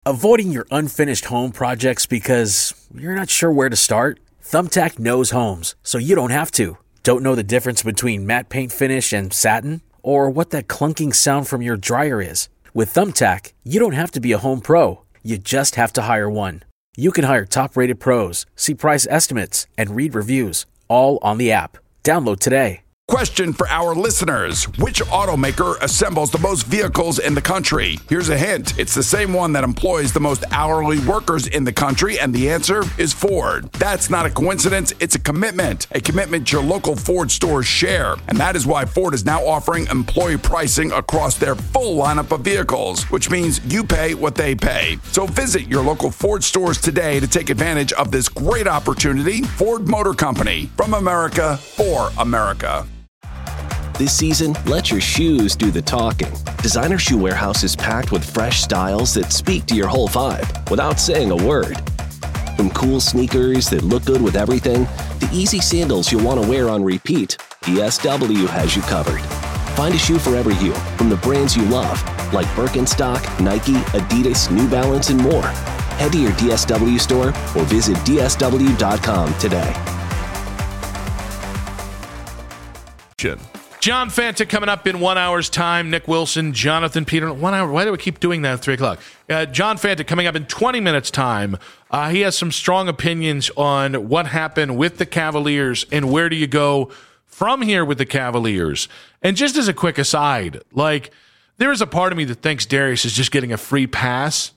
Avoiding your unfinished home projects because you're not sure where to start? Thumbtack knows homes, so you don't have to. Don't know the difference between matte paint finish and satin? Or what that clunking sound from your dryer is? With Thumbtack, you don't have to be a home pro. You just have to hire one. You can hire top-rated pros, see price estimates, and read reviews, all on the app. Download today. Question for our listeners. Which automaker assembles the most vehicles in the country? Here's a hint. It's the same one that employs the most hourly workers in the country, and the answer is Ford. That's not a coincidence. It's a commitment your local Ford stores share. And that is why Ford is now offering employee pricing across their full lineup of vehicles, which means you pay what they pay. So visit your local Ford stores today to take advantage of this great opportunity. Ford Motor Company, from America for America. This season, let your shoes do the talking. Designer Shoe Warehouse is packed with fresh styles that speak to your whole vibe without saying a word. From cool sneakers that look good with everything, to easy sandals you'll want to wear on repeat, DSW has you covered. Find a shoe for every you from the brands you love, like Birkenstock, Nike, Adidas, New Balance, and more. Head to your DSW store or visit DSW.com today. John Fanta coming up in 1 hour's time. Nick Wilson, Jonathan Peter. 1 hour. Why do we keep doing that at 3 o'clock? John Fanta coming up in 20 minutes' time. He has some strong opinions on what happened with the Cavaliers and where do you go from here with the Cavaliers. And just as a quick aside, there is a part of me that thinks Darius is just getting a free pass.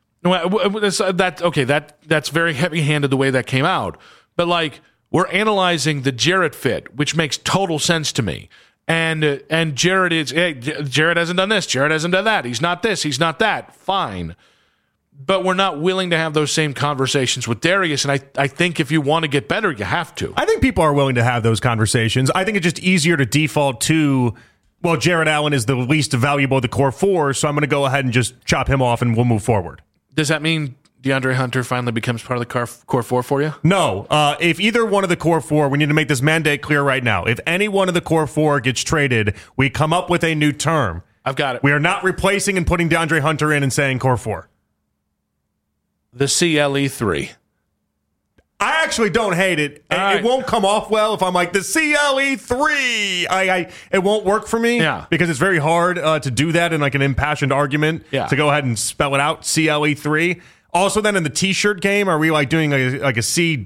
That's very heavy-handed the way that came out. But we're analyzing the Jarrett fit, which makes total sense to me. And Jarrett Jarrett hasn't done this, Jarrett hasn't done that. He's not this, he's not that. Fine. But we're not willing to have those same conversations with Darius, and I think if you want to get better, you have to. I think people are willing to have those conversations. I think it's just easier to default to, well, Jarrett Allen is the least valuable of the core four, so I'm going to go ahead and just chop him off and we'll move forward. Does that mean DeAndre Hunter finally becomes part of the core four for you? No. If either one of the core four, we need to make this mandate clear right now. If any one of the core four gets traded, we come up with a new term. I've got it. We are not replacing and putting DeAndre Hunter in and saying core four. The CLE3. I actually don't hate it. It won't come off well if I'm like, the CLE3. It won't work for me because it's very hard to do that in an impassioned argument to go ahead and spell it out, CLE3. Also, then in the T-shirt game, are we doing a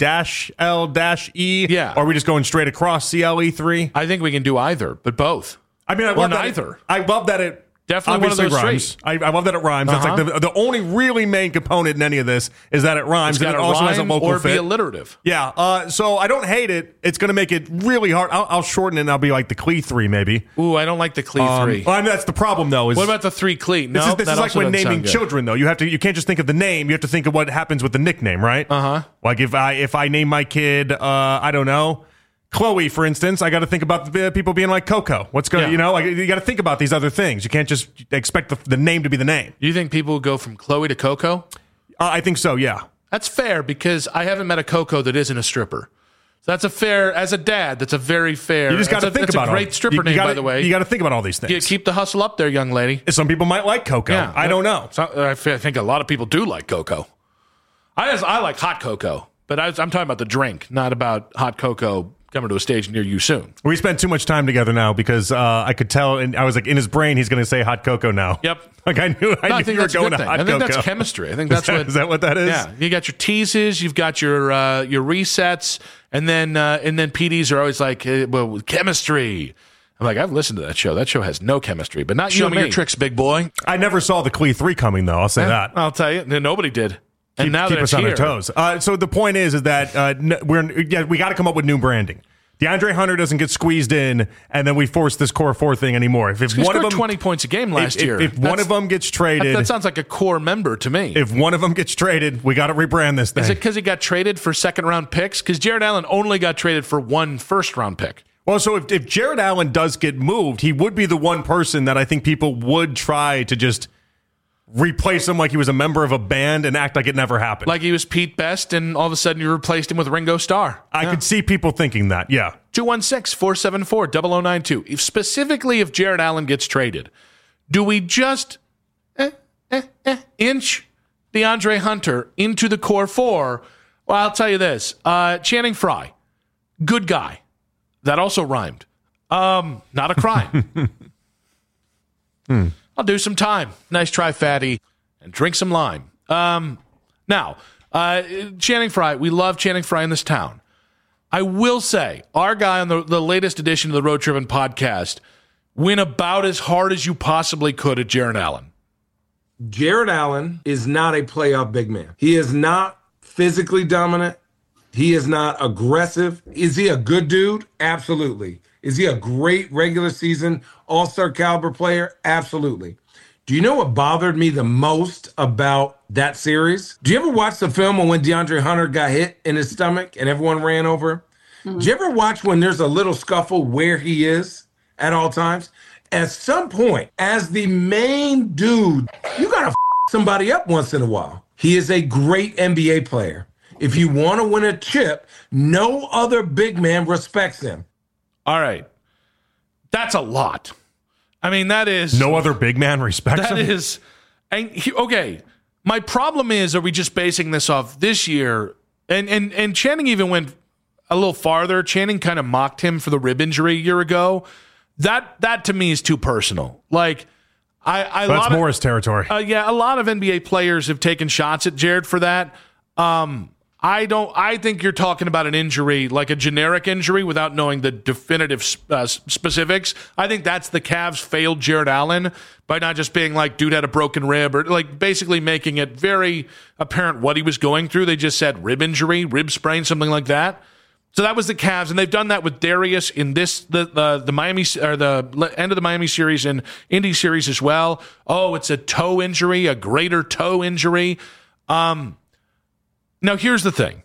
C-L-E? Yeah. Or are we just going straight across CLE3? I think we can do either, but both. I mean, I love neither. I love that it definitely one of those rhymes. I love that it rhymes. That's the only really main component in any of this is that it rhymes. It's got and it also has a local or fit. Be alliterative. Yeah. So I don't hate it. It's going to make it really hard. I'll shorten it and I'll be like the Cle3 maybe. Ooh, I don't like the Cle3. Well, I mean, that's the problem though. What about the 3 Cle? No, this is like when naming children though. You can't just think of the name. You have to think of what happens with the nickname, right? Like if I name my kid, I don't know, Chloe, for instance, I got to think about people being like Coco. What's going, you got to think about these other things. You can't just expect the name to be the name. You think people go from Chloe to Coco? I think so, yeah. That's fair because I haven't met a Coco that isn't a stripper. So that's a fair, as a dad, that's a very fair. You just got to think about it. That's a great stripper name, by the way. You got to think about all these things. You keep the hustle up there, young lady. Some people might like Coco. Yeah, I don't know. I think a lot of people do like Coco. I like hot cocoa, but I'm talking about the drink, not about hot cocoa coming to a stage near you soon. We spent too much time together now because I could tell, and I was like, in his brain, he's going to say hot cocoa now. Yep. I knew you were going to hot cocoa. I think that's chemistry. I think that's is that what that is? Yeah. You got your teases, you've got your resets, and then PDs are always like, well, chemistry. I'm like, I've listened to that show. That show has no chemistry, but not Show you me and your tricks, big boy. I never saw the Cle3 coming, though. I'll say that. I'll tell you. Nobody did. And now keep that us on our toes. So the point is that we got to come up with new branding. DeAndre Hunter doesn't get squeezed in, and then we force this core four thing anymore. If one of them 20 points a game last year, if one of them gets traded, that sounds like a core member to me. If one of them gets traded, we got to rebrand this thing. Is it because he got traded for second-round picks? Because Jarrett Allen only got traded for 1 first-round pick. Well, so if Jarrett Allen does get moved, he would be the one person that I think people would try to just replace him like he was a member of a band and act like it never happened. Like he was Pete Best, and all of a sudden you replaced him with Ringo Starr. I could see people thinking that, yeah. 216-474-0092. Specifically, if Jarrett Allen gets traded, do we just inch DeAndre Hunter into the core four, well, I'll tell you this. Channing Frye, good guy. That also rhymed. Not a crime. I'll do some time. Nice try, Fatty. And drink some lime. Now, Channing Frye, we love Channing Frye in this town. I will say, our guy on the latest edition of the Road Trippin' podcast went about as hard as you possibly could at Jarrett Allen. Jarrett Allen is not a playoff big man. He is not physically dominant. He is not aggressive. Is he a good dude? Absolutely. Is he a great regular season all-star caliber player? Absolutely. Do you know what bothered me the most about that series? Do you ever watch the film on when DeAndre Hunter got hit in his stomach and everyone ran over? Mm-hmm. Do you ever watch when there's a little scuffle where he is at all times? At some point, as the main dude, you got to somebody up once in a while. He is a great NBA player. If you want to win a chip, no other big man respects him. All right. That's a lot. I mean, that is... No other big man respects him? That is... Okay. My problem is, are we just basing this off this year? And Channing even went a little farther. Channing kind of mocked him for the rib injury a year ago. That to me is too personal. Like, that's Morris territory. Yeah, a lot of NBA players have taken shots at Jared for that. I think you're talking about an injury, like a generic injury, without knowing the definitive specifics. I think that's the Cavs failed Jarrett Allen by not just being like, dude had a broken rib, or like basically making it very apparent what he was going through. They just said rib injury, rib sprain, something like that. So that was the Cavs, and they've done that with Darius in the Miami, or the end of the Miami series and Indy series as well. Oh, it's a toe injury, a greater toe injury. Now here's the thing.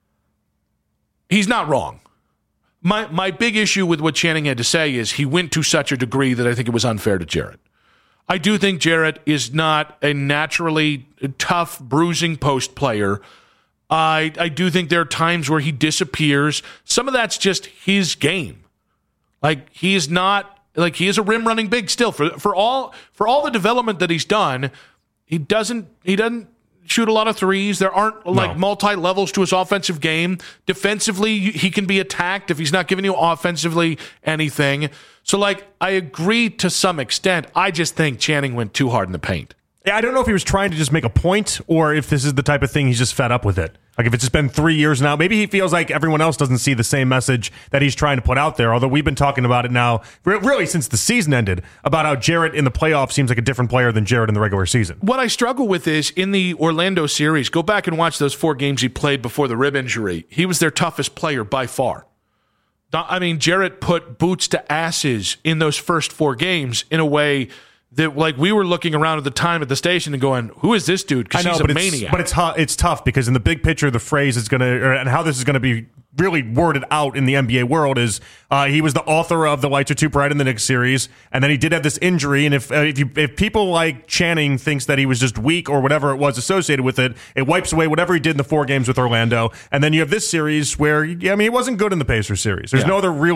He's not wrong. My big issue with what Channing had to say is he went to such a degree that I think it was unfair to Jarrett. I do think Jarrett is not a naturally tough, bruising post player. I do think there are times where he disappears. Some of that's just his game. Like, he is not, like, he is a rim running big still. For all the development that he's done, he doesn't shoot a lot of threes. There aren't multi-levels to his offensive game. Defensively, he can be attacked if he's not giving you offensively anything. So, like, I agree to some extent. I just think Channing went too hard in the paint. Yeah, I don't know if he was trying to just make a point or if this is the type of thing he's just fed up with it. Like, if it's just been 3 years now, maybe he feels like everyone else doesn't see the same message that he's trying to put out there. Although we've been talking about it now, really since the season ended, about how Jarrett in the playoffs seems like a different player than Jarrett in the regular season. What I struggle with is in the Orlando series, go back and watch those 4 games he played before the rib injury. He was their toughest player by far. I mean, Jarrett put boots to asses in those first 4 games in a way that, like, we were looking around at the time at the station and going, who is this dude? Because he's a maniac. But it's tough because in the big picture, the phrase is going to, and how this is going to be really worded out in the NBA world is he was the author of The Lights Are Too Bright in the Knicks series, and then he did have this injury, and if people like Channing thinks that he was just weak or whatever it was associated with it, it wipes away whatever he did in the 4 games with Orlando, and then you have this series where, I mean, he wasn't good in the Pacers series. There's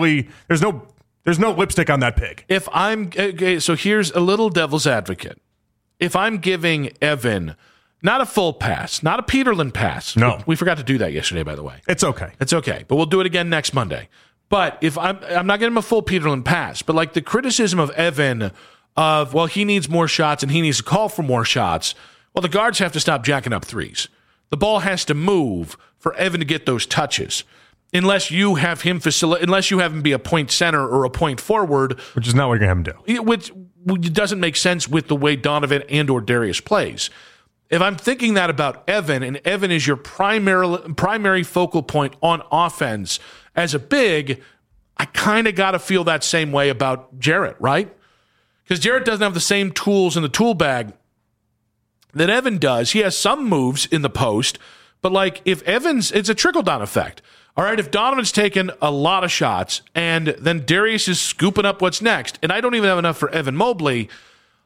no lipstick on that pig. If I'm okay, so here's a little devil's advocate. If I'm giving Evan not a full pass, not a Peterlin pass. No, we forgot to do that yesterday, by the way. It's okay. It's okay, but we'll do it again next Monday. But if I'm not getting him a full Peterlin pass, but like the criticism of Evan of, well, he needs more shots and he needs to call for more shots. Well, the guards have to stop jacking up threes. The ball has to move for Evan to get those touches. Unless you have him be a point center or a point forward, which is not what you're going to have him do. Which doesn't make sense with the way Donovan and or Darius plays. If I'm thinking that about Evan, and Evan is your primary focal point on offense as a big, I kind of got to feel that same way about Jarrett, right? Because Jarrett doesn't have the same tools in the tool bag that Evan does. He has some moves in the post, but like if Evans, it's a trickle-down effect. All right, if Donovan's taken a lot of shots and then Darius is scooping up what's next, and I don't even have enough for Evan Mobley,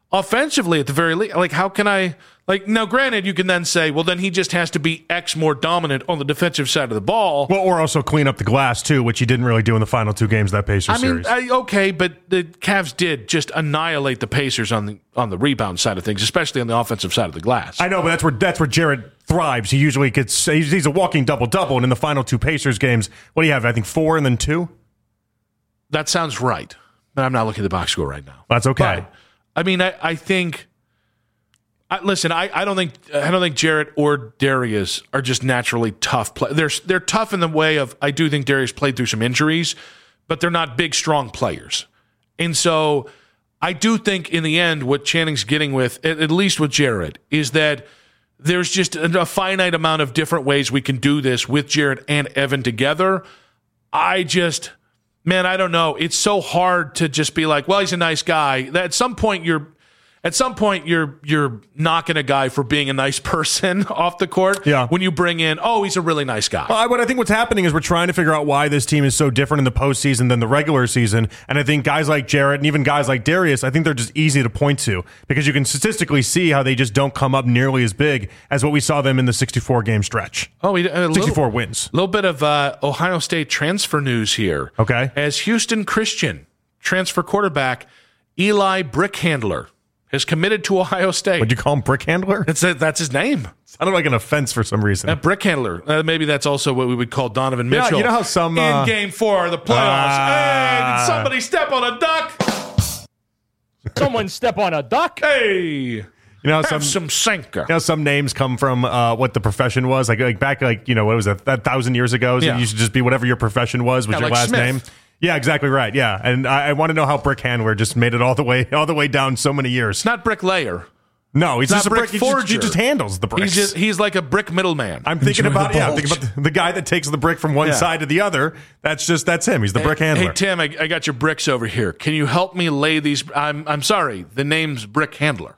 offensively at the very least. Like, how can I, like, now granted, you can then say, well, then he just has to be X more dominant on the defensive side of the ball. Well, or also clean up the glass, too, which he didn't really do in the final 2 games of that Pacers series. Okay, but the Cavs did just annihilate the Pacers on the rebound side of things, especially on the offensive side of the glass. I know, but that's where Jarrett thrives. He usually he's a walking double-double, and in the final 2 Pacers games, what do you have, I think 4 and then 2? That sounds right, but I'm not looking at the box score right now. That's okay. But, I mean, I think. Listen, I don't think Jarrett or Darius are just naturally tough. They're tough in the way of, I do think Darius played through some injuries, but they're not big, strong players. And so I do think in the end what Channing's getting with, at least with Jarrett, is that there's just a finite amount of different ways we can do this with Jarrett and Evan together. I don't know. It's so hard to just be like, well, he's a nice guy. At some point you're knocking a guy for being a nice person off the court. Yeah. When you bring in, he's a really nice guy. Well, but I think what's happening is we're trying to figure out why this team is so different in the postseason than the regular season. And I think guys like Jarrett and even guys like Darius, I think they're just easy to point to because you can statistically see how they just don't come up nearly as big as what we saw them in the 64-game stretch. 64 wins. A little bit of Ohio State transfer news here. Okay. As Houston Christian transfer quarterback Eli Brickhandler has committed to Ohio State. Would you call him Brick Handler? That's his name. Sounded like an offense for some reason. Brick Handler. Maybe that's also what we would call Donovan Mitchell. Yeah, you know how some... in Game 4 of the playoffs. Hey, did somebody step on a duck? Someone step on a duck? Hey. You know, some sinker. You know, some names come from what the profession was. Like back, what was that 1,000 years ago? So it used to just be whatever your profession was your like last Smith. name. Yeah, exactly right. Yeah, and I want to know how Brick Handler just made it all the way down so many years. It's not bricklayer. No, he's not just a brick forger. He just handles the bricks. He's like a brick middleman. I'm thinking about the guy that takes the brick from one side to the other. That's him. He's the brick handler. Hey Tim, I got your bricks over here. Can you help me lay these? I'm sorry. The name's Brick Handler.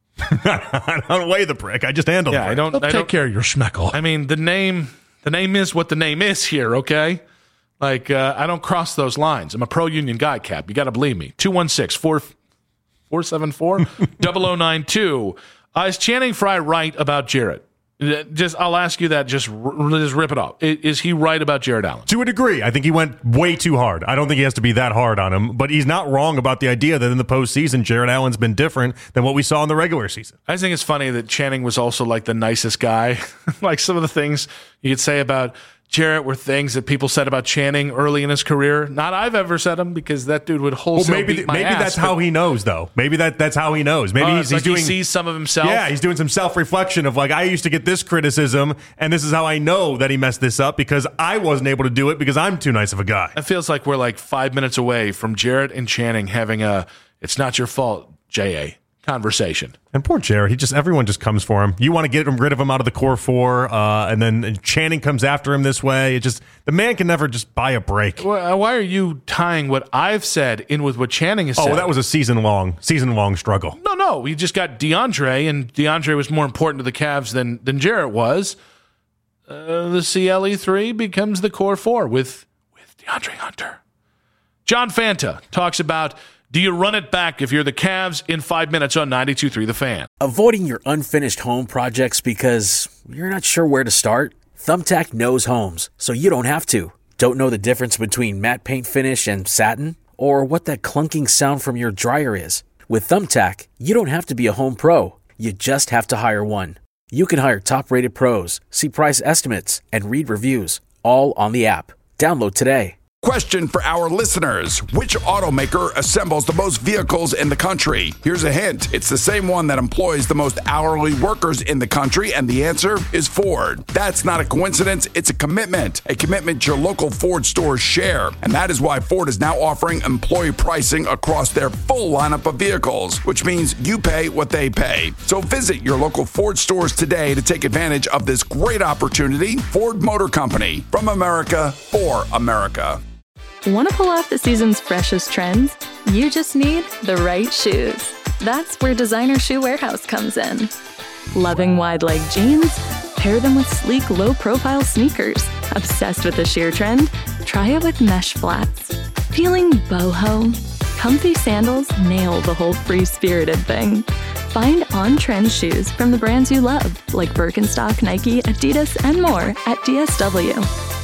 I don't weigh the brick. I just handle. Yeah, the brick. I don't take care of your schmeckle. I mean, the name is what the name is here. Okay. Like, I don't cross those lines. I'm a pro-union guy, Cap. You got to believe me. 216-474-0092. Is Channing Frye right about Jarrett? I'll ask you that. Just rip it off. Is he right about Jarrett Allen? To a degree. I think he went way too hard. I don't think he has to be that hard on him, but he's not wrong about the idea that in the postseason, Jarrett Allen's been different than what we saw in the regular season. I think it's funny that Channing was also like the nicest guy. Like some of the things you could say about Jarrett were things that people said about Channing early in his career. Not I've ever said them because that dude would wholesale beat my ass. That's how he knows, though. Maybe that's how he knows. Maybe he's like doing. He sees some of himself. Yeah, he's doing some self-reflection of like, I used to get this criticism, and this is how I know that he messed this up because I wasn't able to do it because I'm too nice of a guy. It feels like we're like 5 minutes away from Jarrett and Channing having a "it's not your fault, J.A." conversation. And poor Jarrett, everyone just comes for him. You want to get rid of him out of the core 4, and then Channing comes after him this way. The man can never just buy a break. Why are you tying what I've said in with what Channing has said? Oh, that was a season long struggle. No, we just got DeAndre, and DeAndre was more important to the Cavs than Jarrett was. The CLE3 becomes the core 4 with DeAndre Hunter. John Fanta talks about, do you run it back if you're the Cavs in 5 minutes on 92.3 The Fan? Avoiding your unfinished home projects because you're not sure where to start? Thumbtack knows homes, so you don't have to. Don't know the difference between matte paint finish and satin? Or what that clunking sound from your dryer is? With Thumbtack, you don't have to be a home pro. You just have to hire one. You can hire top-rated pros, see price estimates, and read reviews, all on the app. Download today. Question for our listeners. Which automaker assembles the most vehicles in the country? Here's a hint. It's the same one that employs the most hourly workers in the country, and the answer is Ford. That's not a coincidence. It's a commitment your local Ford stores share. And that is why Ford is now offering employee pricing across their full lineup of vehicles, which means you pay what they pay. So visit your local Ford stores today to take advantage of this great opportunity. Ford Motor Company, from America for America. Want to pull off the season's freshest trends? You just need the right shoes. That's where Designer Shoe Warehouse comes in. Loving wide-leg jeans? Pair them with sleek, low-profile sneakers. Obsessed with the sheer trend? Try it with mesh flats. Feeling boho? comfy sandals nail the whole free-spirited thing. Find on-trend shoes from the brands you love, like Birkenstock, Nike, Adidas, and more at DSW.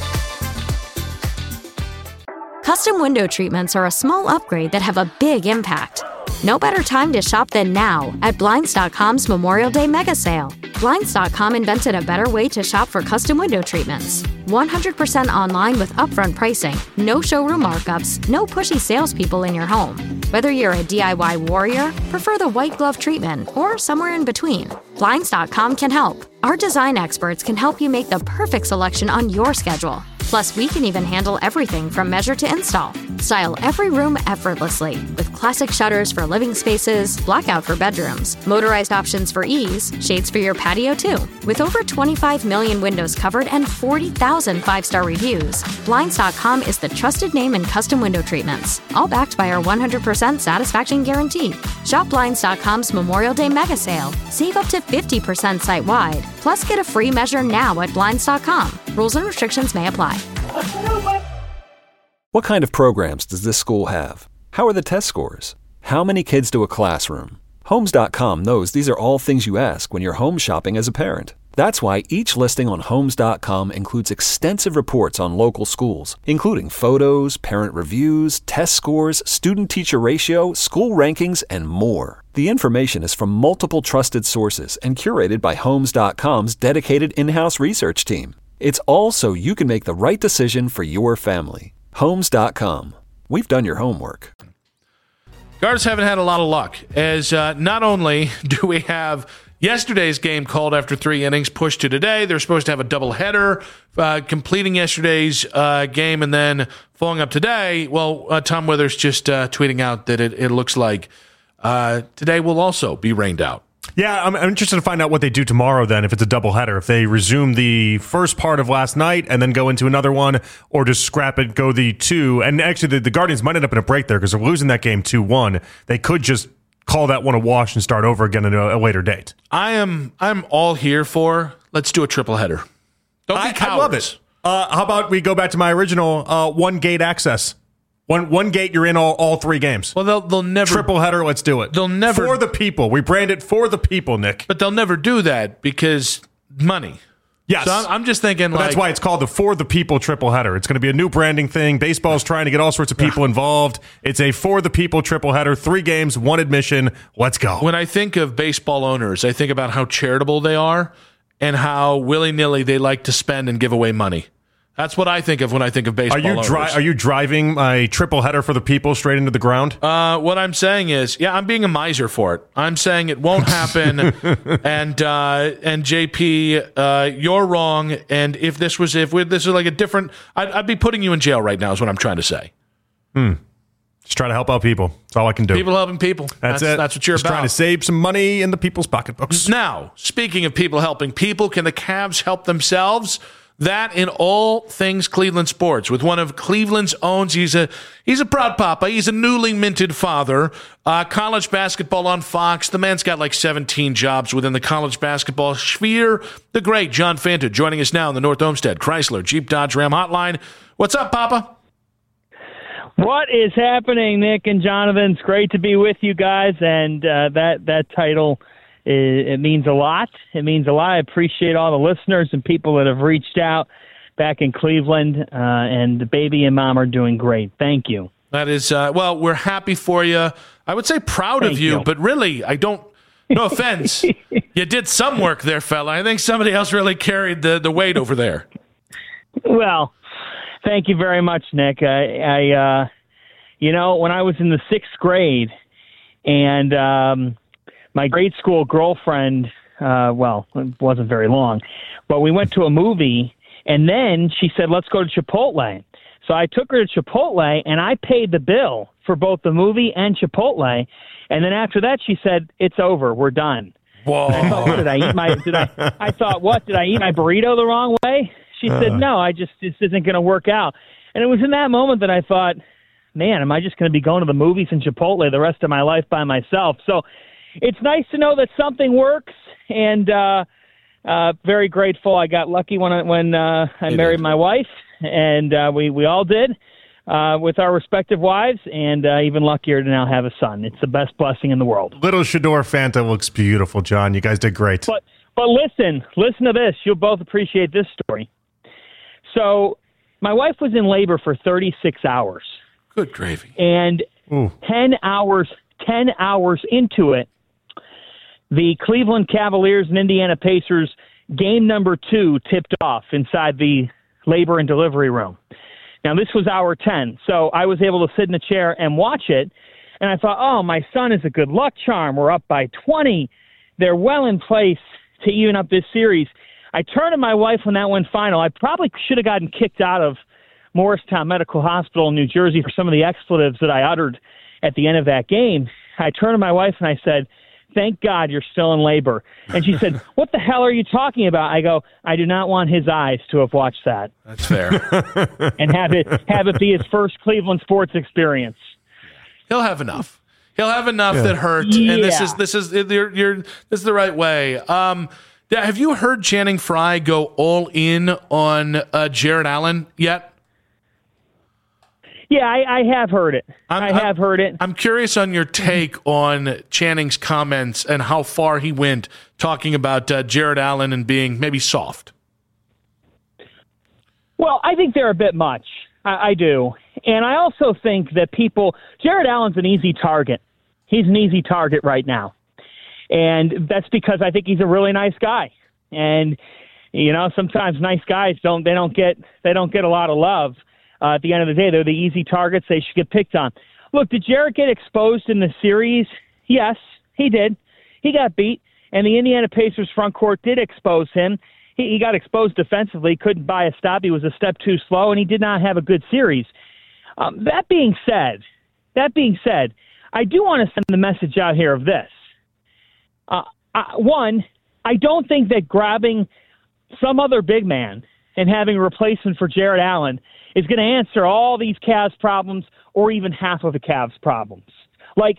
Custom window treatments are a small upgrade that have a big impact. No better time to shop than now at Blinds.com's Memorial Day Mega Sale. Blinds.com invented a better way to shop for custom window treatments. 100% online with upfront pricing, no showroom markups, no pushy salespeople in your home. Whether you're a DIY warrior, prefer the white glove treatment, or somewhere in between, Blinds.com can help. Our design experts can help you make the perfect selection on your schedule. Plus, we can even handle everything from measure to install. Style every room effortlessly with classic shutters for living spaces, blackout for bedrooms, motorized options for ease, shades for your patio too. With over 25 million windows covered and 40,000 five-star reviews, Blinds.com is the trusted name in custom window treatments, all backed by our 100% satisfaction guarantee. Shop Blinds.com's Memorial Day Mega Sale. Save up to 50% site-wide. Plus, get a free measure now at Blinds.com. Rules and restrictions may apply. What kind of programs does this school have? How are the test scores? How many kids do a classroom? Homes.com knows these are all things you ask when you're home shopping as a parent. That's why each listing on Homes.com includes extensive reports on local schools, including photos, parent reviews, test scores, student-teacher ratio, school rankings, and more. The information is from multiple trusted sources and curated by Homes.com's dedicated in-house research team. It's all so you can make the right decision for your family. Homes.com. We've done your homework. Guards haven't had a lot of luck, as not only do we have yesterday's game called after 3 innings pushed to today, they're supposed to have a doubleheader, completing yesterday's game and then following up today. Well, Tom Withers just tweeting out that it looks like today will also be rained out. Yeah, I'm interested to find out what they do tomorrow then, if it's a doubleheader. If they resume the first part of last night and then go into another one, or just scrap it, go the 2. And actually, the Guardians might end up in a break there because they're losing that game 2-1. They could just call that one a wash and start over again at a later date. I'm all here for, let's do a triple header. Don't be cowards. I love it. How about we go back to my original one-gate access? One gate, you're in all 3 games. Well, they'll never... Triple header, let's do it. They'll never... For the people. We brand it for the people, Nick. But they'll never do that because money. Yes. So I'm just thinking that's why it's called the For the People triple header. It's going to be a new branding thing. Baseball's trying to get all sorts of people involved. It's a For the People triple header. 3 games, 1 admission. Let's go. When I think of baseball owners, I think about how charitable they are and how willy-nilly they like to spend and give away money. That's what I think of when I think of baseball owners. Are you driving my triple header for the people straight into the ground? What I'm saying is, I'm being a miser for it. I'm saying it won't happen. and JP, you're wrong. And if this was like a different, I'd be putting you in jail right now. Is what I'm trying to say. Just try to help out people. That's all I can do. People helping people. That's it. That's what you're just about. Trying to save some money in the people's pocketbooks. Now, speaking of people helping people, can the Cavs help themselves? That in all things Cleveland sports, with one of Cleveland's own. He's a proud papa. He's a newly minted father. College basketball on Fox. The man's got like 17 jobs within the college basketball sphere. The great John Fanta joining us now in the North Olmsted Chrysler Jeep Dodge Ram hotline. What's up, Papa? What is happening, Nick and Jonathan? It's great to be with you guys, and that title. It means a lot. It means a lot. I appreciate all the listeners and people that have reached out back in Cleveland, and the baby and mom are doing great. Thank you. That is, we're happy for you. I would say proud of you, but really, no offense. You did some work there, fella. I think somebody else really carried the weight over there. Well, thank you very much, Nick. I when I was in the 6th grade and, my grade school girlfriend, it wasn't very long, but we went to a movie, and then she said, let's go to Chipotle. So I took her to Chipotle, and I paid the bill for both the movie and Chipotle. And then after that, she said, it's over. We're done. Whoa. I thought, did I eat my burrito the wrong way? She said, no, this isn't going to work out. And it was in that moment that I thought, man, am I just going to be going to the movies and Chipotle the rest of my life by myself? So it's nice to know that something works, and very grateful. I got lucky when I married my wife, and we all did. with our respective wives, and even luckier to now have a son. It's the best blessing in the world. Little Shedeur Fanta looks beautiful, John. You guys did great. But listen to this. You'll both appreciate this story. So my wife was in labor for 36 hours. Good gravy. And 10 hours into it, the Cleveland Cavaliers and Indiana Pacers game number 2 tipped off inside the labor and delivery room. Now, this was hour 10, so I was able to sit in a chair and watch it, and I thought, oh, my son is a good luck charm. We're up by 20. They're well in place to even up this series. I turned to my wife when that went final. I probably should have gotten kicked out of Morristown Medical Hospital in New Jersey for some of the expletives that I uttered at the end of that game. I turned to my wife and I said, thank God you're still in labor. And she said, what the hell are you talking about? I go, I do not want his eyes to have watched that. That's fair. And have it be his first Cleveland sports experience. He'll have enough. That hurt. Yeah. And this is the right way. Have you heard Channing Frye go all in on Jared Allen yet? Yeah, I have heard it. I have heard it. I'm curious on your take on Channing's comments and how far he went talking about Jared Allen and being maybe soft. Well, I think they're a bit much. I do. And I also think that Jared Allen's an easy target. He's an easy target right now. And that's because I think he's a really nice guy. And, sometimes nice guys don't get a lot of love. At the end of the day, they're the easy targets. They should get picked on. Look, did Jared get exposed in the series? Yes, he did. He got beat, and the Indiana Pacers front court did expose him. He got exposed defensively, couldn't buy a stop. He was a step too slow, and he did not have a good series. That being said, I do want to send the message out here of this. One, I don't think that grabbing some other big man and having a replacement for Jared Allen is going to answer all these Cavs problems or even half of the Cavs problems. Like,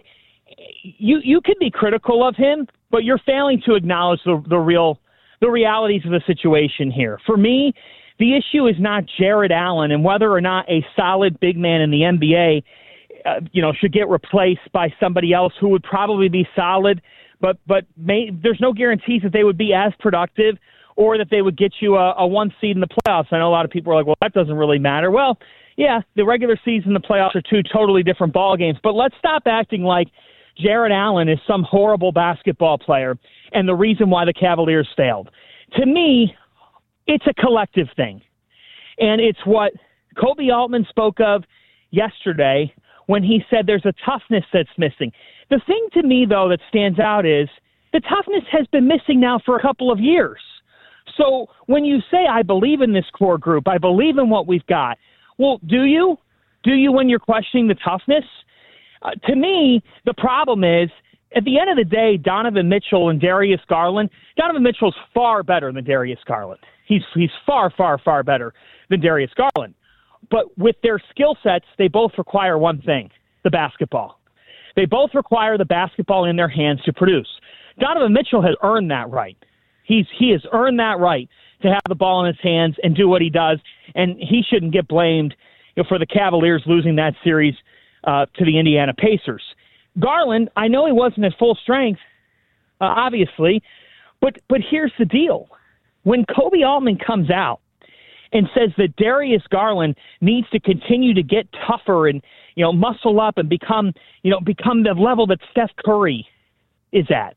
you can be critical of him, but you're failing to acknowledge the realities of the situation here. For me, the issue is not Jared Allen and whether or not a solid big man in the NBA, should get replaced by somebody else who would probably be solid, but there's no guarantees that they would be as productive or that they would get you a 1 seed in the playoffs. I know a lot of people are like, well, that doesn't really matter. Well, yeah, the regular season and the playoffs are 2 totally different ball games, but let's stop acting like Jared Allen is some horrible basketball player and the reason why the Cavaliers failed. To me, it's a collective thing, and it's what Kobe Altman spoke of yesterday when he said there's a toughness that's missing. The thing to me, though, that stands out is the toughness has been missing now for a couple of years. So when you say, I believe in this core group, I believe in what we've got, well, do you? Do you when you're questioning the toughness? To me, the problem is, at the end of the day, Donovan Mitchell and Darius Garland, Donovan Mitchell's far better than Darius Garland. He's far, far, far better than Darius Garland. But with their skill sets, they both require one thing, the basketball. They both require the basketball in their hands to produce. Donovan Mitchell has earned that right. He has earned that right to have the ball in his hands and do what he does, and he shouldn't get blamed for the Cavaliers losing that series to the Indiana Pacers. Garland, I know he wasn't at full strength, obviously, but here's the deal. When Kobe Altman comes out and says that Darius Garland needs to continue to get tougher and muscle up and become the level that Steph Curry is at,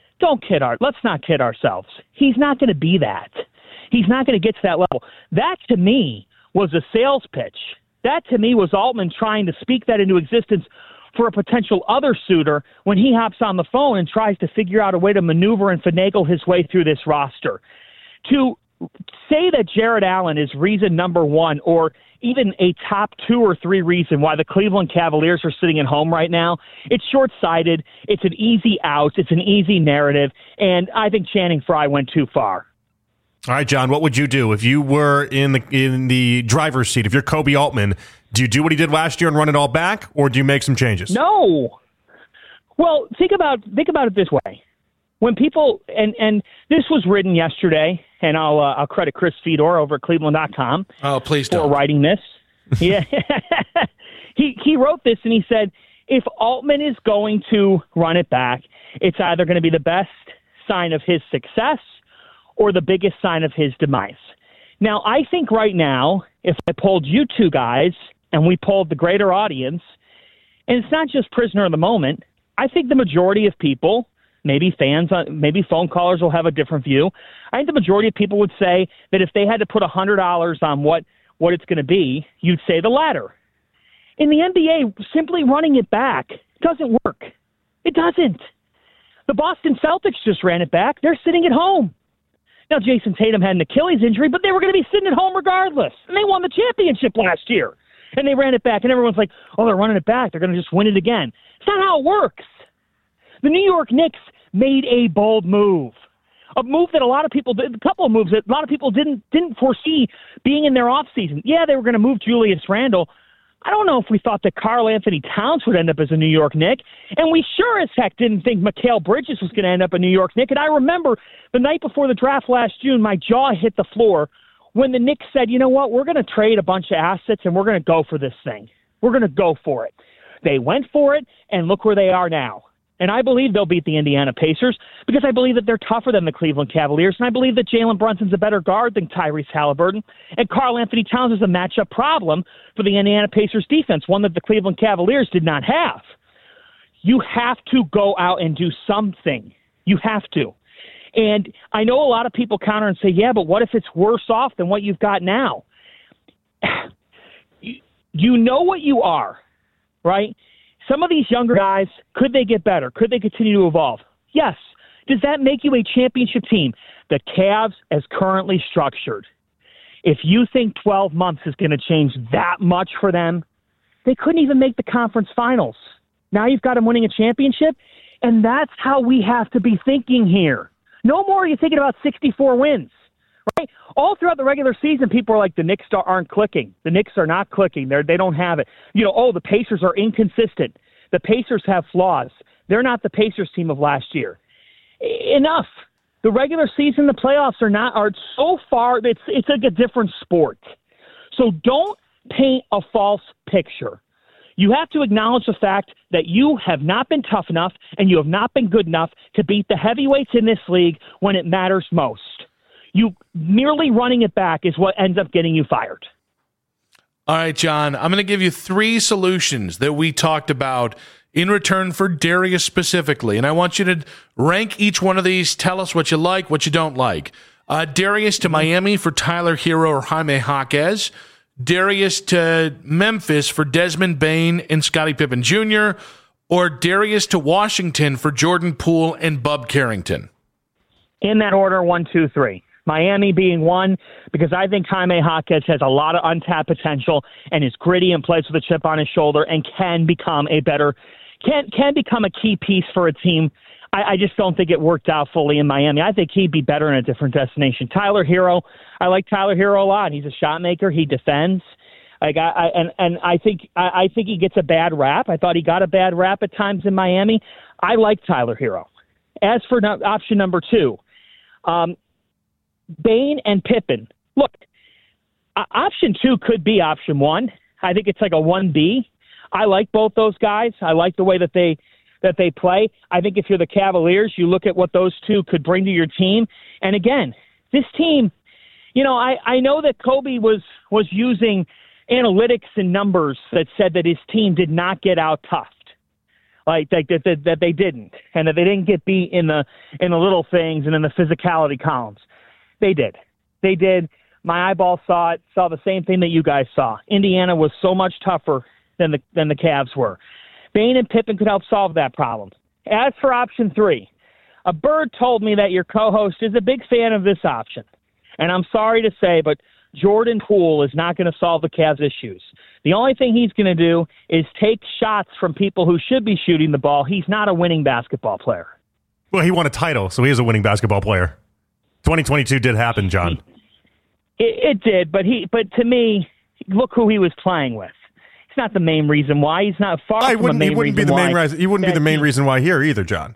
let's not kid ourselves. He's not going to be that. He's not going to get to that level. That, to me, was a sales pitch. That, to me, was Altman trying to speak that into existence for a potential other suitor when he hops on the phone and tries to figure out a way to maneuver and finagle his way through this roster. To say that Jared Allen is reason number 1 or even a top 2 or 3 reason why the Cleveland Cavaliers are sitting at home right now, it's short-sighted, it's an easy out, it's an easy narrative, and I think Channing Frye went too far. All right, John, what would you do if you were in the driver's seat? If you're Kobe Altman, do you do what he did last year and run it all back, or do you make some changes? No. Well, think about it this way. When people and this was written yesterday, and I'll credit Chris Fedor over at Cleveland.com. Oh, please for writing this. Yeah. He wrote this, and he said, if Altman is going to run it back, it's either going to be the best sign of his success or the biggest sign of his demise. Now, I think right now, if I polled you two guys and we polled the greater audience, and it's not just prisoner of the moment, I think the majority of people, maybe fans, maybe phone callers will have a different view. I think the majority of people would say that if they had to put $100 on what it's going to be, you'd say the latter. In the NBA, simply running it back doesn't work. It doesn't. The Boston Celtics just ran it back. They're sitting at home. Now, Jason Tatum had an Achilles injury, but they were going to be sitting at home regardless. And they won the championship last year. And they ran it back. And everyone's like, oh, they're running it back. They're going to just win it again. It's not how it works. The New York Knicks made a bold move. A move that a couple of moves that a lot of people didn't foresee being in their offseason. Yeah, they were going to move Julius Randle. I don't know if we thought that Karl Anthony Towns would end up as a New York Knick, and we sure as heck didn't think Mikal Bridges was going to end up a New York Knick. And I remember the night before the draft last June, my jaw hit the floor when the Knicks said, you know what, we're going to trade a bunch of assets and we're going to go for this thing. We're going to go for it. They went for it, and look where they are now. And I believe they'll beat the Indiana Pacers because I believe that they're tougher than the Cleveland Cavaliers, and I believe that Jalen Brunson's a better guard than Tyrese Halliburton, and Karl Anthony Towns is a matchup problem for the Indiana Pacers defense, one that the Cleveland Cavaliers did not have. You have to go out and do something. You have to. And I know a lot of people counter and say, yeah, but what if it's worse off than what you've got now? You know what you are, right? Some of these younger guys, could they get better? Could they continue to evolve? Yes. Does that make you a championship team? The Cavs, as currently structured, if you think 12 months is going to change that much for them, they couldn't even make the conference finals. Now you've got them winning a championship, and that's how we have to be thinking here. No more are you thinking about 64 wins, right? All throughout the regular season, people are like, the Knicks aren't clicking. The Knicks are not clicking. They don't have it. The Pacers are inconsistent. The Pacers have flaws. They're not the Pacers team of last year. Enough. The regular season, the playoffs are so far, it's like a different sport. So don't paint a false picture. You have to acknowledge the fact that you have not been tough enough and you have not been good enough to beat the heavyweights in this league when it matters most. You merely running it back is what ends up getting you fired. All right, John, I'm going to give you 3 solutions that we talked about in return for Darius specifically. And I want you to rank each one of these. Tell us what you like, what you don't like. Darius to Miami for Tyler Hero or Jaime Jaquez. Darius to Memphis for Desmond Bane and Scottie Pippen Jr. Or Darius to Washington for Jordan Poole and Bub Carrington. In that order, 1, 2, 3. Miami being 1, because I think Jaime Jaquez has a lot of untapped potential and is gritty and plays with a chip on his shoulder and can become can become a key piece for a team. I just don't think it worked out fully in Miami. I think he'd be better in a different destination. Tyler Hero, I like Tyler Hero a lot. He's a shot maker. He defends. I think he gets a bad rap. I thought he got a bad rap at times in Miami. I like Tyler Hero. As for option number 2, Bane and Pippen. Look, option 2 could be option 1. I think it's like a 1B. I like both those guys. I like the way that they play. I think if you're the Cavaliers, you look at what those two could bring to your team. And again, this team, I know that Kobe was using analytics and numbers that said that his team did not get out-toughed. Like that they didn't, and that they didn't get beat in the little things and in the physicality columns. They did. My eyeball saw the same thing that you guys saw. Indiana was so much tougher than the Cavs were. Bane and Pippen could help solve that problem. As for option 3, a bird told me that your co-host is a big fan of this option. And I'm sorry to say, but Jordan Poole is not going to solve the Cavs' issues. The only thing he's going to do is take shots from people who should be shooting the ball. He's not a winning basketball player. Well, he won a title, so he is a winning basketball player. 2022 did happen, John. It did, but to me, look who he was playing with. It's not the main reason why. He's not far from the main reason why. He wouldn't be the main reason why here either, John.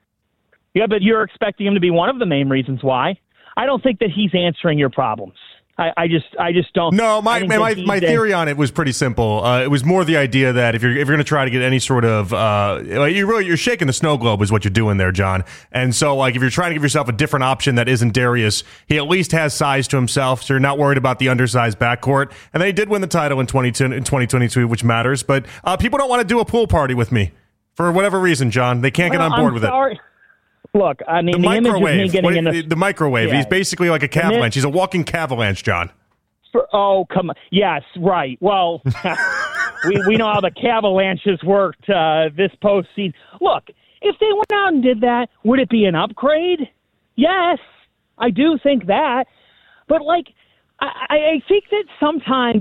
Yeah, but you're expecting him to be one of the main reasons why. I don't think that he's answering your problems. I just don't. No, my theory on it was pretty simple. It was more the idea that if you're going to try to get any sort of you're shaking the snow globe is what you're doing there, John. And so like if you're trying to give yourself a different option that isn't Darius, he at least has size to himself, so you're not worried about the undersized backcourt. And they did win the title in 2022, which matters. But people don't want to do a pool party with me for whatever reason, John. They can't get on board with it. Look, I mean, the image of me getting in the microwave. Yeah. He's basically like a cavalanche. He's a walking cavalanche, John. Oh, come on. Yes, right. Well, we know how the Cavalanches worked this postseason. Look, if they went out and did that, would it be an upgrade? Yes, I do think that. But, like, I think that sometimes,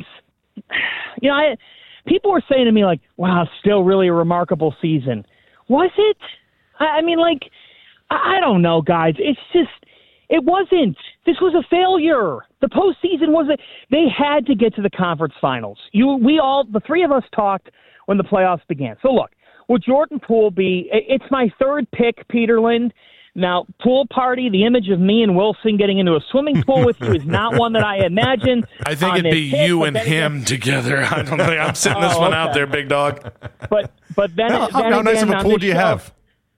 people were saying to me, like, wow, still really a remarkable season. Was it? I mean, like, I don't know, guys. It's just, it wasn't. This was a failure. The postseason they had to get to the conference finals. The three of us talked when the playoffs began. So look, will Jordan Poole be, it's my third pick, Peterland. Now, pool party, the image of me and Wilson getting into a swimming pool with you is not one that I imagine. I think it'd be you and him together. I don't think I'm sitting this one out there, big dog. But then how nice of a pool do you have?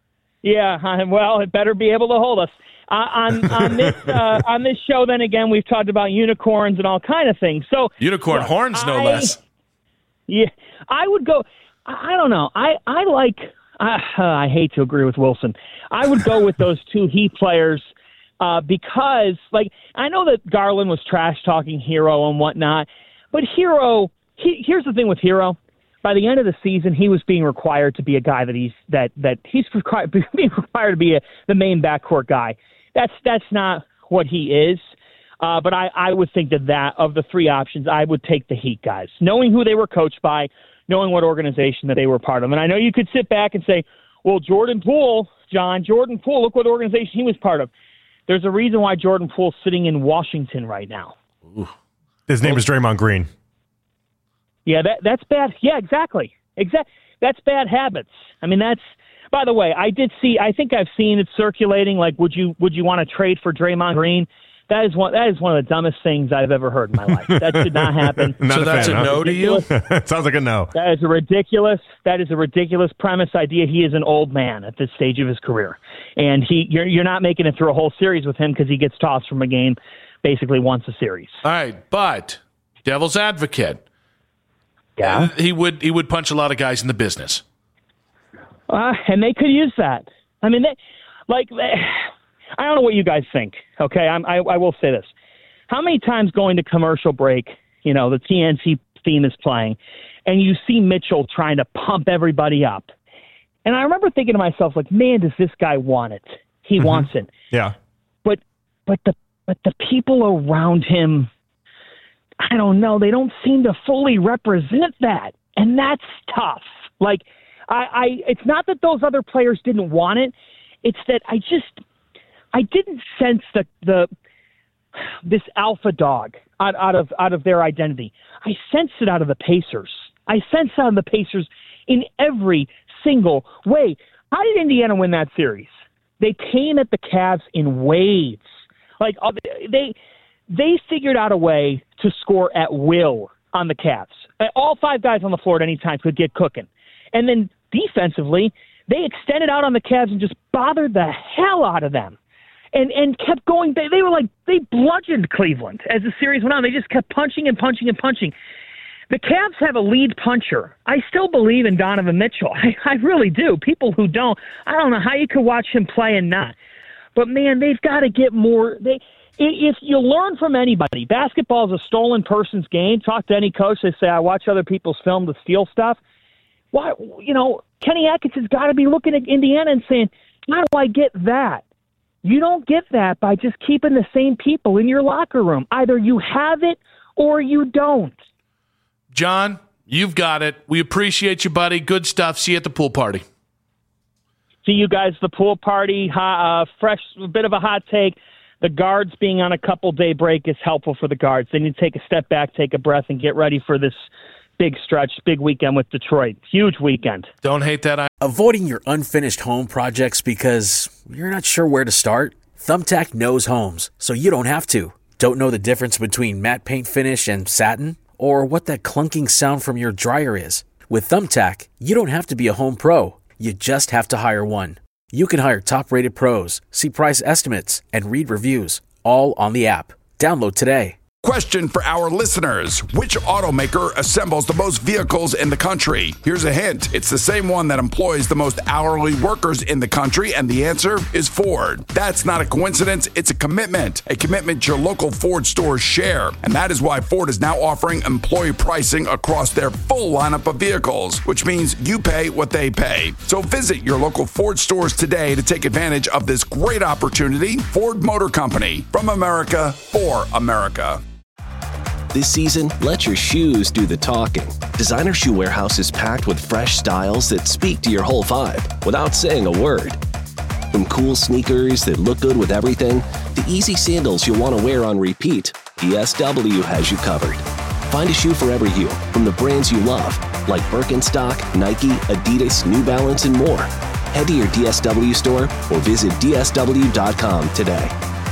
Yeah, well, it better be able to hold us. On this show, then again, we've talked about unicorns and all kind of things. So unicorn horns, no less. Yeah, I would go. I don't know. I like. I hate to agree with Wilson. I would go with those two Heat players because, like, I know that Garland was trash talking Hero and whatnot, but Hero. Here's the thing with Hero. By the end of the season, he was being required to be a guy being required to be the main backcourt guy. That's not what he is. But I would think that of the three options, I would take the Heat guys, knowing who they were coached by, knowing what organization that they were part of. And I know you could sit back and say, well, Jordan Poole, look what organization he was part of. There's a reason why Jordan Poole's sitting in Washington right now. Ooh. His name is Draymond Green. Yeah, that's bad. Yeah, exactly. That's bad habits. I mean, by the way, I think I've seen it circulating, like, would you want to trade for Draymond Green? That is one of the dumbest things I've ever heard in my life. That should not happen. So that's a no to you? Sounds like a no. That is a ridiculous premise idea. He is an old man at this stage of his career. And you're not making it through a whole series with him because he gets tossed from a game basically once a series. All right, but devil's advocate. Yeah, he would punch a lot of guys in the business, and they could use that. I mean, I don't know what you guys think. Okay, I will say this: how many times going to commercial break, the TNT theme is playing, and you see Mitchell trying to pump everybody up, and I remember thinking to myself, like, man, does this guy want it? He wants it. Yeah, but the people around him, I don't know. They don't seem to fully represent that, and that's tough. Like, it's not that those other players didn't want it. It's that I didn't sense this alpha dog out of their identity. I sensed it out of the Pacers. I sensed it out of the Pacers in every single way. How did Indiana win that series? They came at the Cavs in waves. Like, they figured out a way to score at will on the Cavs. All five guys on the floor at any time could get cooking. And then defensively, they extended out on the Cavs and just bothered the hell out of them and kept going. They were like, they bludgeoned Cleveland as the series went on. They just kept punching and punching and punching. The Cavs have a lead puncher. I still believe in Donovan Mitchell. I really do. People who don't, I don't know how you could watch him play and not. But, man, they've got to get more. If you learn from anybody, basketball is a stolen person's game. Talk to any coach. They say, I watch other people's film to steal stuff. Why, Kenny Atkinson's got to be looking at Indiana and saying, how do I get that? You don't get that by just keeping the same people in your locker room. Either you have it or you don't. John, you've got it. We appreciate you, buddy. Good stuff. See you at the pool party. See you guys at the pool party. Fresh, a bit of a hot take. The guards being on a couple-day break is helpful for the guards. They need to take a step back, take a breath, and get ready for this big stretch, big weekend with Detroit. Huge weekend. Don't hate that. Avoiding your unfinished home projects because you're not sure where to start? Thumbtack knows homes, so you don't have to. Don't know the difference between matte paint finish and satin? Or what that clunking sound from your dryer is? With Thumbtack, you don't have to be a home pro. You just have to hire one. You can hire top-rated pros, see price estimates, and read reviews, all on the app. Download today. Question for our listeners. Which automaker assembles the most vehicles in the country? Here's a hint. It's the same one that employs the most hourly workers in the country, and the answer is Ford. That's not a coincidence. It's a commitment your local Ford stores share. And that is why Ford is now offering employee pricing across their full lineup of vehicles, which means you pay what they pay. So visit your local Ford stores today to take advantage of this great opportunity. Ford Motor Company, from America, for America. This season, let your shoes do the talking. Designer Shoe Warehouse is packed with fresh styles that speak to your whole vibe without saying a word. From cool sneakers that look good with everything, to easy sandals you'll want to wear on repeat, DSW has you covered. Find a shoe for every you from the brands you love, like Birkenstock, Nike, Adidas, New Balance, and more. Head to your DSW store or visit DSW.com today.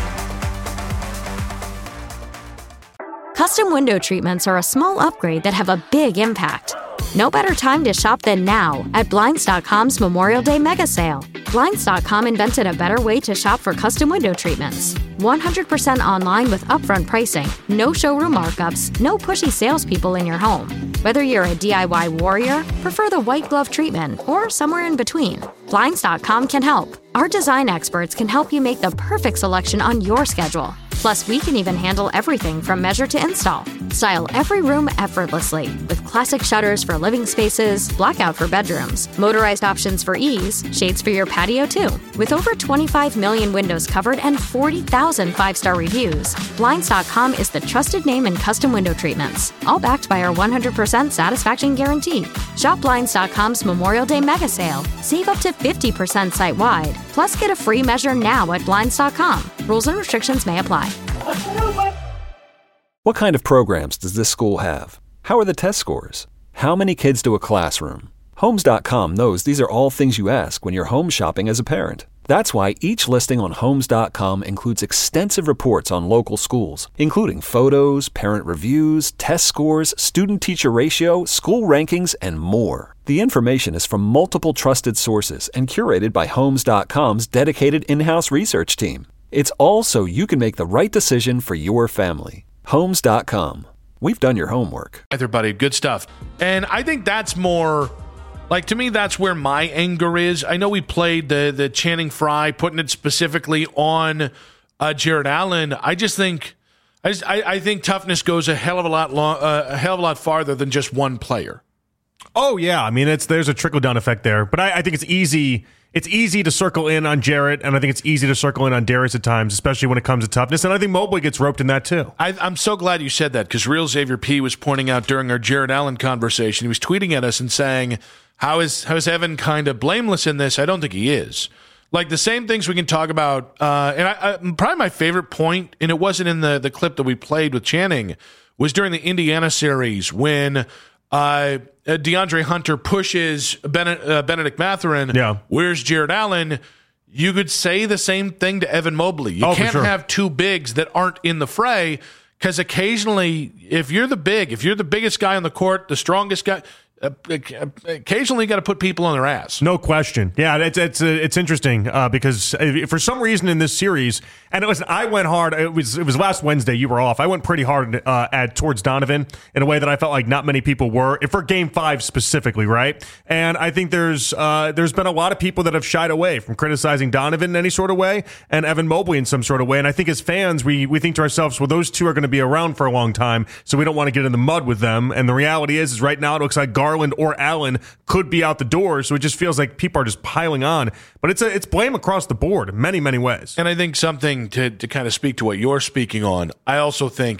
Custom window treatments are a small upgrade that have a big impact. No better time to shop than now at Blinds.com's Memorial Day Mega Sale. Blinds.com invented a better way to shop for custom window treatments. 100% online with upfront pricing, no showroom markups, no pushy salespeople in your home. Whether you're a DIY warrior, prefer the white glove treatment, or somewhere in between, Blinds.com can help. Our design experts can help you make the perfect selection on your schedule. Plus, we can even handle everything from measure to install. Style every room effortlessly with classic shutters for living spaces, blackout for bedrooms, motorized options for ease, shades for your patio too. With over 25 million windows covered and 40,000 5-star reviews, Blinds.com is the trusted name in custom window treatments, all backed by our 100% satisfaction guarantee. Shop Blinds.com's Memorial Day Mega Sale. Save up to 50% site-wide. Plus, get a free measure now at Blinds.com. Rules and restrictions may apply. What kind of programs does this school have? How are the test scores? How many kids to a classroom? Homes.com knows these are all things you ask when you're home shopping as a parent. That's why each listing on Homes.com includes extensive reports on local schools, including photos, parent reviews, test scores, student-teacher ratio, school rankings, and more. The information is from multiple trusted sources and curated by Homes.com's dedicated in-house research team. It's all so you can make the right decision for your family. Homes.com. We've done your homework. Everybody, good stuff. And I think that's more, like, to me, that's where my anger is. I know we played the Channing Frye, putting it specifically on Jared Allen. I just think, I think toughness goes a hell of a lot farther than just one player. Oh yeah, I mean there's a trickle down effect there, but I think it's easy. It's easy to circle in on Jarrett, and I think it's easy to circle in on Darius at times, especially when it comes to toughness. And I think Mobley gets roped in that too. I'm so glad you said that, because Real Xavier P was pointing out during our Jared Allen conversation, he was tweeting at us and saying, how is Evan kind of blameless in this? I don't think he is. Like, the same things we can talk about, and I probably my favorite point, and it wasn't in the clip that we played with Channing, was during the Indiana series when DeAndre Hunter pushes Benedict Mathurin. Yeah. Where's Jared Allen? You could say the same thing to Evan Mobley. You can't have two bigs that aren't in the fray, because occasionally, if you're the biggest guy on the court, the strongest guy, occasionally you got to put people on their ass. No question. Yeah, it's interesting because for some reason in this series, and I went hard. It was last Wednesday. You were off. I went pretty hard towards Donovan in a way that I felt like not many people were for Game 5 specifically, right? And I think there's been a lot of people that have shied away from criticizing Donovan in any sort of way and Evan Mobley in some sort of way. And I think as fans, we think to ourselves, well, those two are going to be around for a long time, so we don't want to get in the mud with them. And the reality is right now it looks like Garland or Allen could be out the door, so it just feels like people are just piling on. But it's blame across the board in many, many ways. And I think something to kind of speak to what you're speaking on, I also think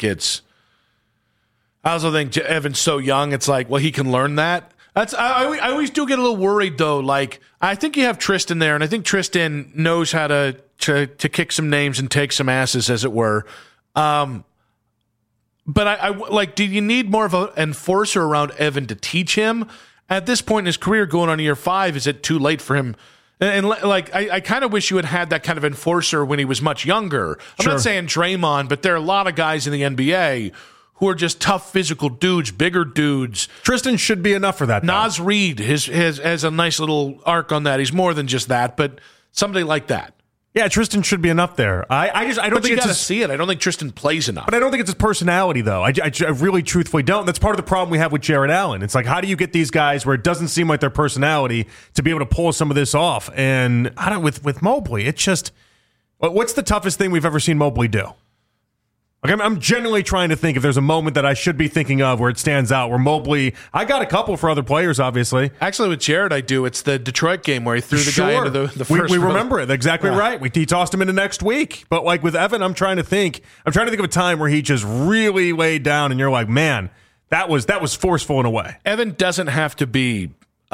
Evan's so young, it's like, well, he can learn that. I always do get a little worried, though. Like, I think you have Tristan there, and I think Tristan knows how to kick some names and take some asses, as it were. But I like, do you need more of an enforcer around Evan to teach him? At this point in his career, going on year 5, is it too late for him? And like, I kind of wish you had that kind of enforcer when he was much younger. I'm not saying Draymond, but there are a lot of guys in the NBA who are just tough physical dudes, bigger dudes. Tristan should be enough for that. Naz Reid has a nice little arc on that. He's more than just that, but somebody like that. Yeah, Tristan should be enough there. I don't think you got to see it. I don't think Tristan plays enough. But I don't think it's his personality, though. I really, truthfully don't. That's part of the problem we have with Jarrett Allen. It's like, how do you get these guys where it doesn't seem like their personality to be able to pull some of this off? And I don't with Mobley. It's just, what's the toughest thing we've ever seen Mobley do? Like, I'm generally trying to think if there's a moment that I should be thinking of where it stands out, where Mobley, I got a couple for other players, obviously. Actually, with Jared, I do. It's the Detroit game where he threw the guy into the first. We remember it. Exactly right. He tossed him into next week. But like with Evan, I'm trying to think of a time where he just really laid down and you're like, man, that was forceful in a way. Evan doesn't have to be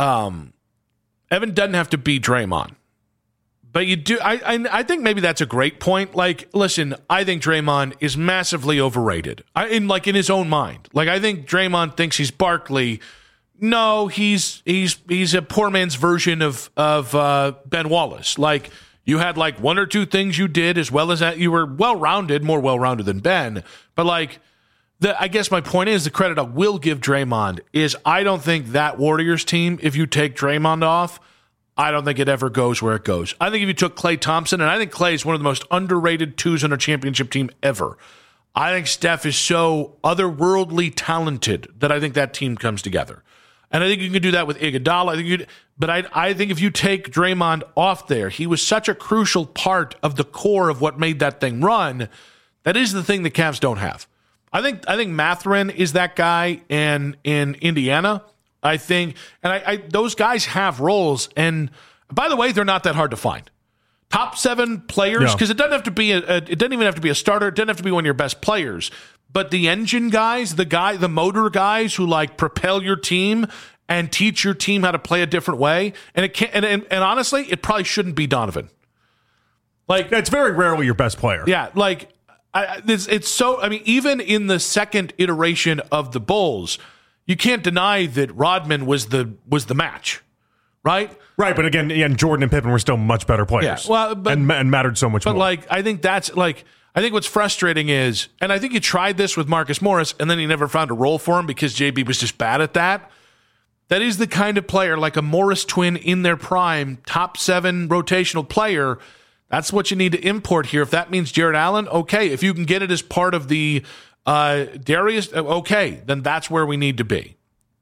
Draymond. But you do. I think maybe that's a great point. Like, listen, I think Draymond is massively overrated. In his own mind. Like, I think Draymond thinks he's Barkley. No, he's a poor man's version of Ben Wallace. Like, you had like one or two things you did as well as that. You were well-rounded, more well-rounded than Ben. But like, I guess my point is, the credit I will give Draymond is I don't think that Warriors team, if you take Draymond off, I don't think it ever goes where it goes. I think if you took Klay Thompson, and I think Klay is one of the most underrated twos on a championship team ever. I think Steph is so otherworldly talented that I think that team comes together. And I think you can do that with Iguodala. I think if you take Draymond off there, he was such a crucial part of the core of what made that thing run. That is the thing the Cavs don't have. I think Mathurin is that guy in Indiana. I think, and those guys have roles, and by the way, they're not that hard to find. Top 7 players, because it doesn't have to be it doesn't even have to be a starter. It doesn't have to be one of your best players, but the engine guys, the motor guys who like propel your team and teach your team how to play a different way. And it can't, and honestly, it probably shouldn't be Donovan. Like, it's very rarely your best player. Yeah, like it's so. I mean, even in the second iteration of the Bulls, you can't deny that Rodman was the match, right? Right, but again, Jordan and Pippen were still much better players. Yeah, well, and mattered so much more. But like, I think what's frustrating is, and I think you tried this with Marcus Morris, and then he never found a role for him because JB was just bad at that. That is the kind of player, like a Morris twin in their prime, top 7 rotational player. That's what you need to import here. If that means Jarrett Allen, okay. If you can get it as part of the Darius, okay, then that's where we need to be.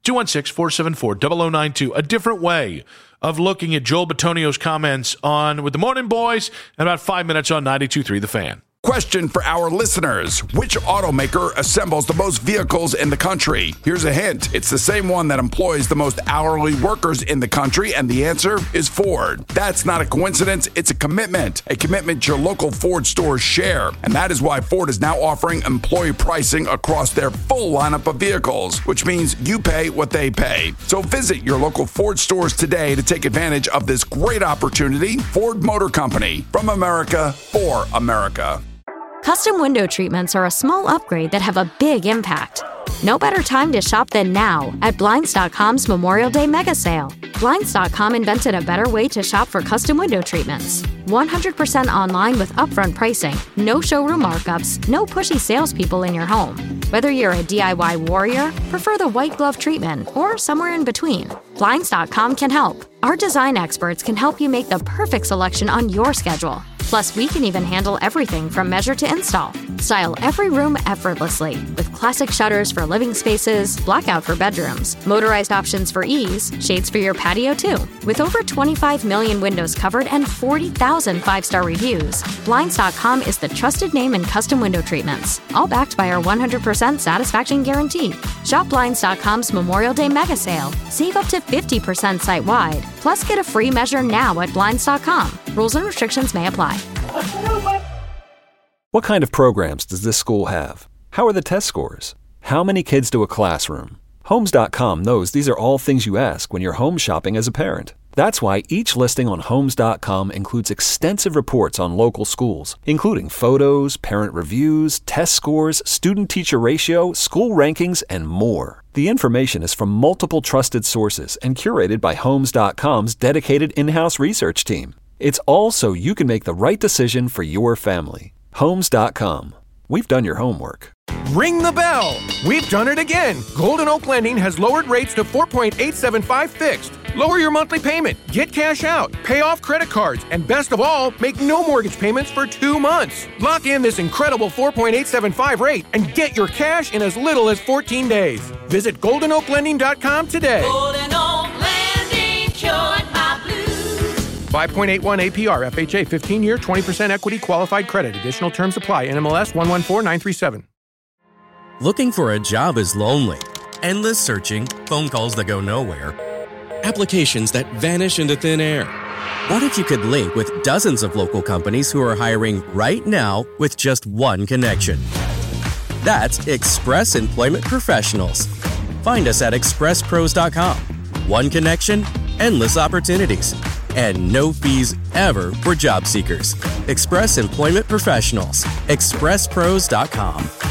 216-474-0092, a different way of looking at Joel Bitonio's comments on With the Morning Boys in about 5 minutes on 92.3 The Fan. Question for our listeners. Which automaker assembles the most vehicles in the country? Here's a hint. It's the same one that employs the most hourly workers in the country, and the answer is Ford. That's not a coincidence. It's a commitment your local Ford stores share. And that is why Ford is now offering employee pricing across their full lineup of vehicles, which means you pay what they pay. So visit your local Ford stores today to take advantage of this great opportunity. Ford Motor Company, from America for America. Custom window treatments are a small upgrade that have a big impact. No better time to shop than now at Blinds.com's Memorial Day Mega Sale. Blinds.com invented a better way to shop for custom window treatments. 100% online with upfront pricing, no showroom markups, no pushy salespeople in your home. Whether you're a DIY warrior, prefer the white glove treatment, or somewhere in between, Blinds.com can help. Our design experts can help you make the perfect selection on your schedule. Plus, we can even handle everything from measure to install. Style every room effortlessly with classic shutters for living spaces, blackout for bedrooms, motorized options for ease, shades for your patio too. With over 25 million windows covered and 40,000 5-star reviews, Blinds.com is the trusted name in custom window treatments, all backed by our 100% satisfaction guarantee. Shop Blinds.com's Memorial Day Mega Sale. Save up to 50% site-wide. Plus, get a free measure now at Blinds.com. Rules and restrictions may apply. What kind of programs does this school have? How are the test scores? How many kids do a classroom? Homes.com knows these are all things you ask when you're home shopping as a parent. That's why each listing on Homes.com includes extensive reports on local schools, including photos, parent reviews, test scores, student-teacher ratio, school rankings, and more. The information is from multiple trusted sources and curated by Homes.com's dedicated in-house research team. It's all so you can make the right decision for your family. Homes.com. We've done your homework. Ring the bell! We've done it again! Golden Oak Lending has lowered rates to 4.875 fixed. Lower your monthly payment, get cash out, pay off credit cards, and best of all, make no mortgage payments for 2 months. Lock in this incredible 4.875 rate and get your cash in as little as 14 days. Visit GoldenOakLending.com today. Golden Oak Lending cured my blues. 5.81 APR, FHA, 15-year, 20% equity qualified credit. Additional terms apply. NMLS 114937. Looking for a job is lonely. Endless searching, phone calls that go nowhere, applications that vanish into thin air. What if you could link with dozens of local companies who are hiring right now with just one connection? That's Express Employment Professionals. Find us at expresspros.com. One connection, endless opportunities, and no fees ever for job seekers. Express Employment Professionals. expresspros.com.